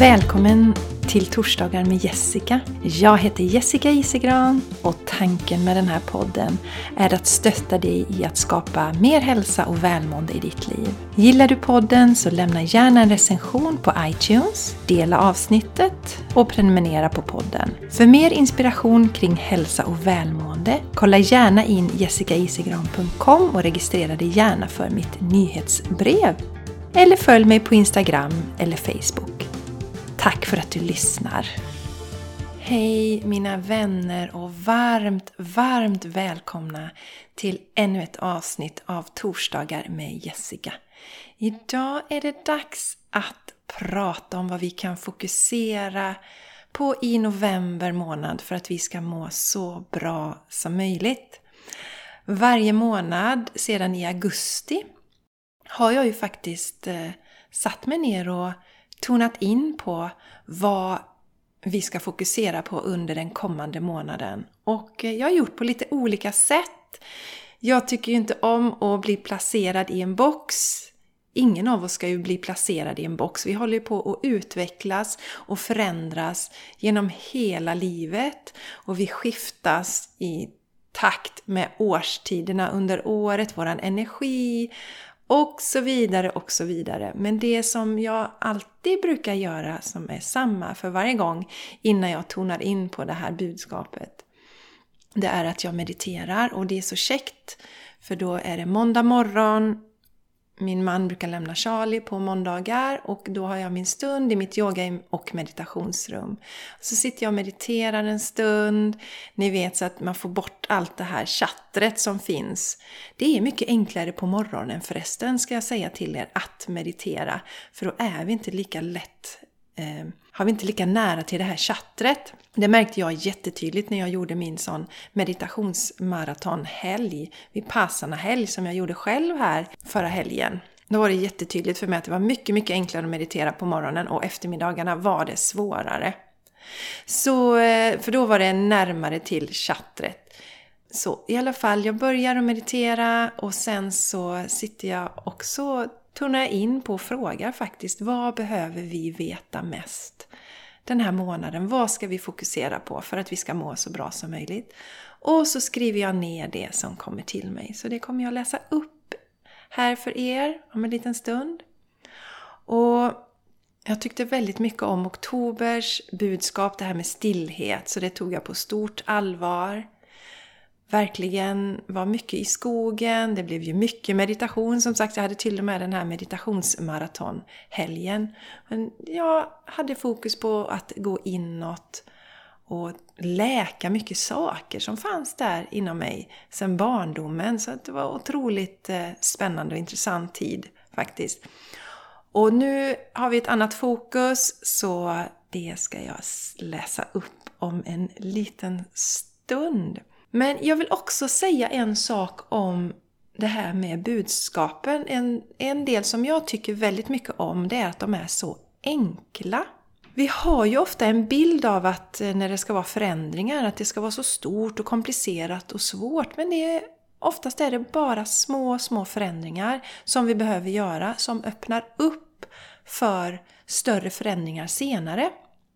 Välkommen till Torsdagar med Jessica. Jag heter Jessica Isegran och tanken med den här podden är att stötta dig i att skapa mer hälsa och välmående i ditt liv. Gillar du podden så lämna gärna en recension på iTunes, dela avsnittet och prenumerera på podden. För mer inspiration kring hälsa och välmående, kolla gärna in jessicaisigran.com och registrera dig gärna för mitt nyhetsbrev. Eller följ mig på Instagram eller Facebook. Tack för att du lyssnar. Hej mina vänner och varmt välkomna till ännu ett avsnitt av Torsdagar med Jessica. Idag är det dags att prata om vad vi kan fokusera på i november månad för att vi ska må så bra som möjligt. Varje månad sedan i augusti har jag ju faktiskt satt mig ner och tonat in på vad vi ska fokusera på under den kommande månaden. Och jag har gjort på lite olika sätt. Jag tycker ju inte om att bli placerad i en box. Ingen av oss ska ju bli placerad i en box. Vi håller på att utvecklas och förändras genom hela livet. Och vi skiftas i takt med årstiderna under året, våran energi och så vidare och så vidare. Men det som jag alltid brukar göra som är samma för varje gång innan jag tonar in på det här budskapet, det är att jag mediterar. Och det är så käckt för då är det måndag morgon. Min man brukar lämna Charlie på måndagar och då har jag min stund i mitt yoga- och meditationsrum. Så sitter jag och mediterar en stund. Ni vet, så att man får bort allt det här chattret som finns. Det är mycket enklare på morgonen förresten, ska jag säga till er, att meditera. För då är vi inte lika lätt, har vi inte lika nära till det här chattret. Det märkte jag jättetydligt när jag gjorde min sån meditationsmaratonhelg, Vipassana-helg som jag gjorde själv här förra helgen. Då var det jättetydligt för mig att det var mycket enklare att meditera på morgonen och eftermiddagarna var det svårare. Så, för då var det närmare till chattret. Så i alla fall, jag börjar att meditera och sen så sitter jag också, tonar jag in på och frågar faktiskt, vad behöver vi veta mest den här månaden? Vad ska vi fokusera på för att vi ska må så bra som möjligt? Och så skriver jag ner det som kommer till mig. Så det kommer jag läsa upp här för er om en liten stund. Och jag tyckte väldigt mycket om oktobers budskap, det här med stillhet. Så det tog jag på stort allvar. Verkligen var mycket i skogen. Det blev ju mycket meditation. Som sagt, jag hade till och med den här meditationsmaratonhelgen. Men jag hade fokus på att gå inåt och läka mycket saker som fanns där inom mig sedan barndomen. Så det var otroligt spännande och intressant tid faktiskt. Och nu har vi ett annat fokus, så det ska jag läsa upp om en liten stund. Men jag vill också säga en sak om det här med budskapen. En del som jag tycker väldigt mycket om, det är att de är så enkla. Vi har ju ofta en bild av att när det ska vara förändringar, att det ska vara så stort och komplicerat och svårt. Men oftast är det bara små förändringar som vi behöver göra, som öppnar upp för större förändringar senare.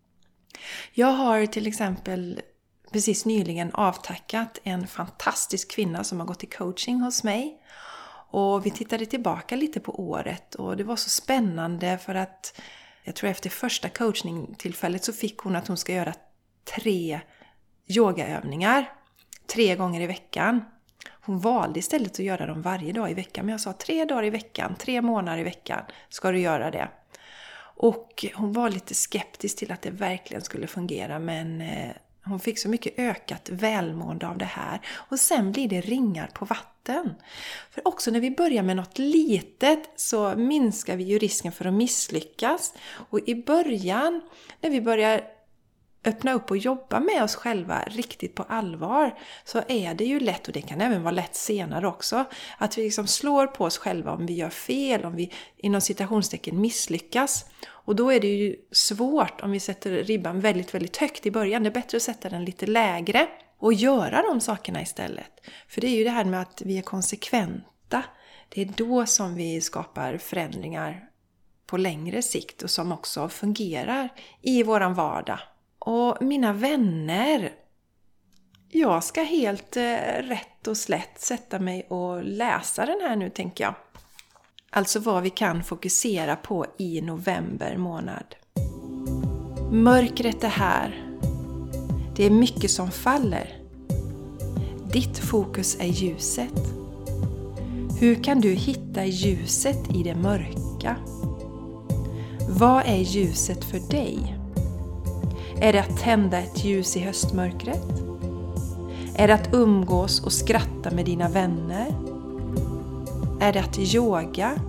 Jag har till exempel precis nyligen avtackat en fantastisk kvinna som har gått i coaching hos mig. Och vi tittade tillbaka lite på året och det var så spännande för att jag tror efter första coachingtillfället så fick hon att hon ska göra 3 yogaövningar 3 gånger i veckan. Hon valde istället att göra dem varje dag i veckan, men jag sa 3 dagar i veckan, 3 månader i veckan ska du göra det. Och hon var lite skeptisk till att det verkligen skulle fungera, men hon fick så mycket ökat välmående av det här. Och sen blir det ringar på vatten. För också när vi börjar med något litet så minskar vi ju risken för att misslyckas. Och i början, när vi börjar öppna upp och jobba med oss själva riktigt på allvar, så är det ju lätt, och det kan även vara lätt senare också, att vi liksom slår på oss själva om vi gör fel, om vi inom citationstecken misslyckas. Och då är det ju svårt om vi sätter ribban väldigt högt i början. Det är bättre att sätta den lite lägre och göra de sakerna istället. För det är ju det här med att vi är konsekventa. Det är då som vi skapar förändringar på längre sikt och som också fungerar i våran vardag. Och mina vänner, jag ska helt rätt och slätt sätta mig och läsa den här nu, tänker jag. Alltså vad vi kan fokusera på i november månad. Mörkret är här. Det är mycket som faller. Ditt fokus är ljuset. Hur kan du hitta ljuset i det mörka? Vad är ljuset för dig? Är det att tända ett ljus i höstmörkret? Är det att umgås och skratta med dina vänner? Är det att yoga?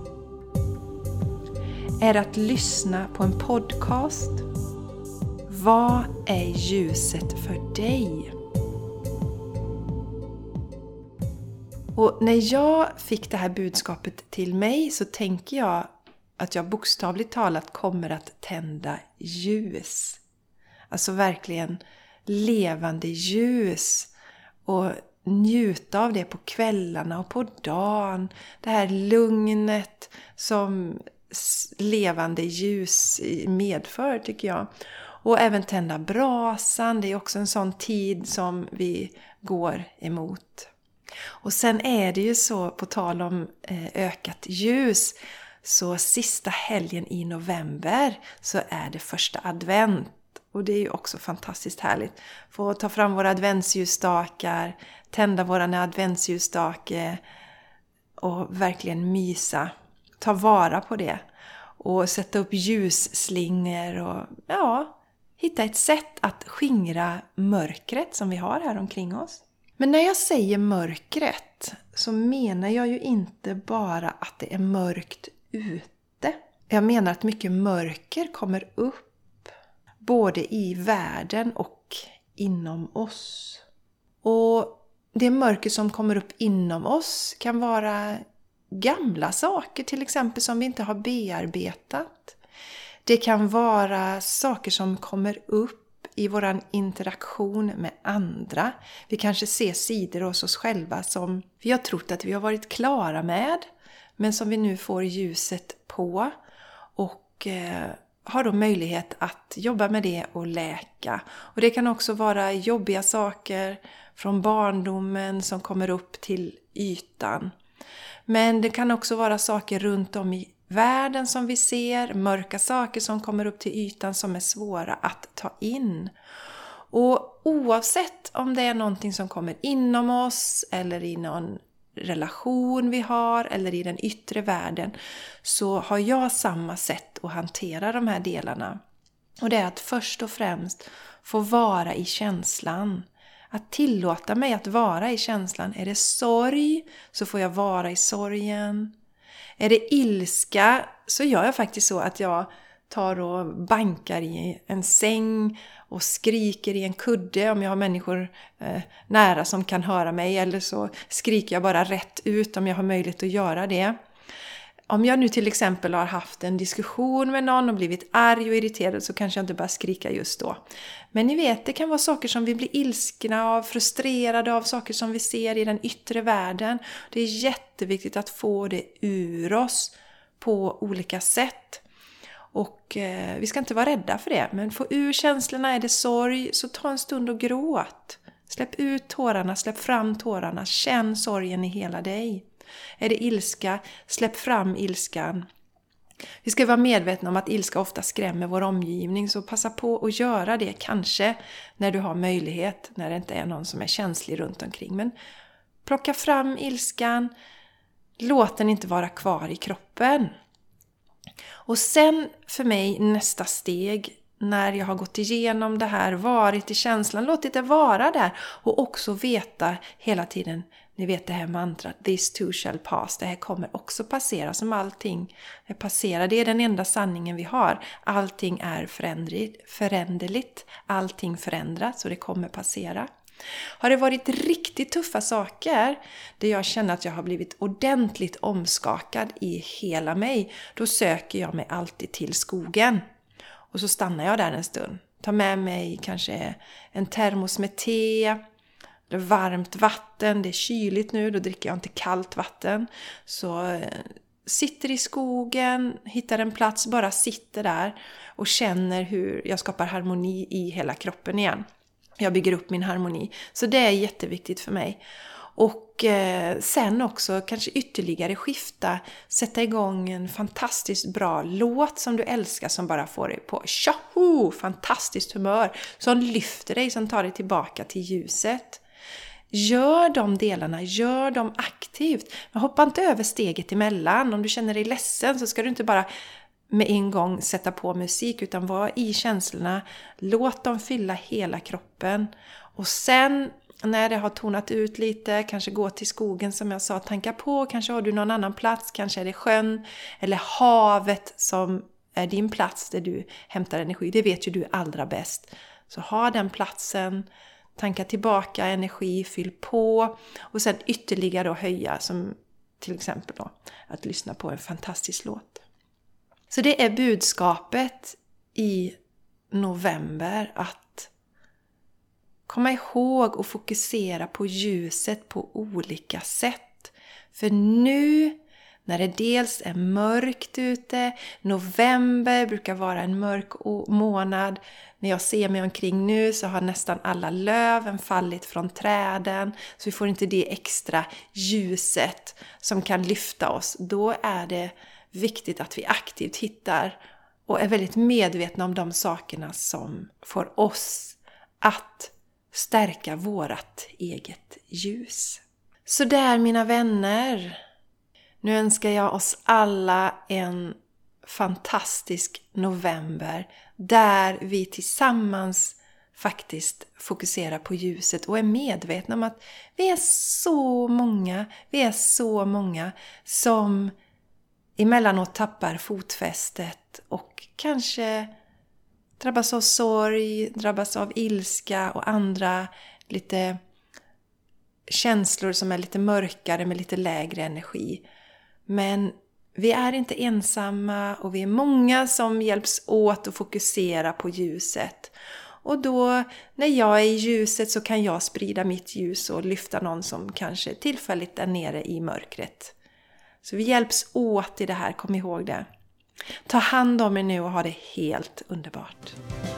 Är det att lyssna på en podcast? Vad är ljuset för dig? Och när jag fick det här budskapet till mig så tänker jag att jag bokstavligt talat kommer att tända ljus. Alltså verkligen levande ljus. Och njuta av det på kvällarna och på dagen. Det här lugnet som levande ljus medför, tycker jag. Och även tända brasan. Det är också en sån tid som vi går emot. Och sen är det ju så, på tal om ökat ljus, så sista helgen i november så är det första advent. Och det är ju också fantastiskt härligt. Få ta fram våra adventsljusstakar, tända våran adventsljusstake och verkligen mysa. Ta vara på det. Och sätta upp ljusslingor och hitta ett sätt att skingra mörkret som vi har här omkring oss. Men när jag säger mörkret så menar jag ju inte bara att det är mörkt ute. Jag menar att mycket mörker kommer upp. Både i världen och inom oss. Och det mörker som kommer upp inom oss kan vara gamla saker, till exempel, som vi inte har bearbetat. Det kan vara saker som kommer upp i vår interaktion med andra. Vi kanske ser sidor hos oss själva som vi har trott att vi har varit klara med, men som vi nu får ljuset på och har då möjlighet att jobba med det och läka. Och det kan också vara jobbiga saker från barndomen som kommer upp till ytan. Men det kan också vara saker runt om i världen som vi ser, mörka saker som kommer upp till ytan som är svåra att ta in. Och oavsett om det är någonting som kommer inom oss eller i någon relation vi har eller i den yttre världen, så har jag samma sätt att hantera de här delarna. Och det är att först och främst få vara i känslan. Att tillåta mig att vara i känslan. Är det sorg så får jag vara i sorgen. Är det ilska så gör jag faktiskt så att jag tar och bankar i en säng och skriker i en kudde om jag har människor nära som kan höra mig. Eller så skriker jag bara rätt ut om jag har möjlighet att göra det. Om jag nu till exempel har haft en diskussion med någon och blivit arg och irriterad, så kanske jag inte bara skrika just då. Men ni vet, det kan vara saker som vi blir ilskna av, frustrerade av, saker som vi ser i den yttre världen. Det är jätteviktigt att få det ur oss på olika sätt. Och vi ska inte vara rädda för det. Men få ur känslorna, är det sorg, så ta en stund och gråt. Släpp ut tårarna, släpp fram tårarna. Känn sorgen i hela dig. Är det ilska, släpp fram ilskan. Vi ska vara medvetna om att ilska ofta skrämmer vår omgivning. Så passa på att göra det kanske när du har möjlighet. När det inte är någon som är känslig runt omkring. Men plocka fram ilskan. Låt den inte vara kvar i kroppen. Och sen för mig nästa steg, när jag har gått igenom det här, varit i känslan, låtit det vara där. Och också veta hela tiden, ni vet det här mantrat, this too shall pass. Det här kommer också passera, som allting är passera. Det är den enda sanningen vi har. Allting är föränderligt. Allting förändras och det kommer passera. Har det varit riktigt tuffa saker där jag känner att jag har blivit ordentligt omskakad i hela mig, då söker jag mig alltid till skogen. Och så stannar jag där en stund. Tar med mig kanske en termos med te, eller varmt vatten. Det är kyligt nu, då dricker jag inte kallt vatten. Så sitter i skogen, hittar en plats, bara sitter där och känner hur jag skapar harmoni i hela kroppen igen. Jag bygger upp min harmoni. Så det är jätteviktigt för mig. Och sen också kanske ytterligare skifta, sätta igång en fantastiskt bra låt som du älskar, som bara får dig på fantastiskt humör, som lyfter dig, som tar dig tillbaka till ljuset. Gör de delarna, gör dem aktivt. Men hoppa inte över steget emellan. Om du känner dig ledsen så ska du inte bara med en gång sätta på musik, utan var i känslorna. Låt dem fylla hela kroppen. Och sen när det har tonat ut lite, kanske gå till skogen som jag sa, tanka på. Kanske har du någon annan plats, kanske är det sjön eller havet som är din plats där du hämtar energi. Det vet ju du allra bäst. Så ha den platsen. Tanka tillbaka energi, fyll på och sen ytterligare då höja, som till exempel då att lyssna på en fantastisk låt. Så det är budskapet i november, att komma ihåg och fokusera på ljuset på olika sätt. För nu när det dels är mörkt ute, november brukar vara en mörk månad. När jag ser mig omkring nu så har nästan alla löven fallit från träden. Så vi får inte det extra ljuset som kan lyfta oss. Då är det viktigt att vi aktivt hittar och är väldigt medvetna om de sakerna som får oss att stärka vårat eget ljus. Så där mina vänner. Nu önskar jag oss alla en fantastisk november där vi tillsammans faktiskt fokuserar på ljuset och är medvetna om att vi är så många som emellanåt tappar fotfästet och kanske drabbas av sorg, drabbas av ilska och andra lite känslor som är lite mörkare med lite lägre energi. Men vi är inte ensamma och vi är många som hjälps åt att fokusera på ljuset. Och då när jag är i ljuset så kan jag sprida mitt ljus och lyfta någon som kanske tillfälligt är nere i mörkret. Så vi hjälps åt i det här, kom ihåg det. Ta hand om er nu och ha det helt underbart.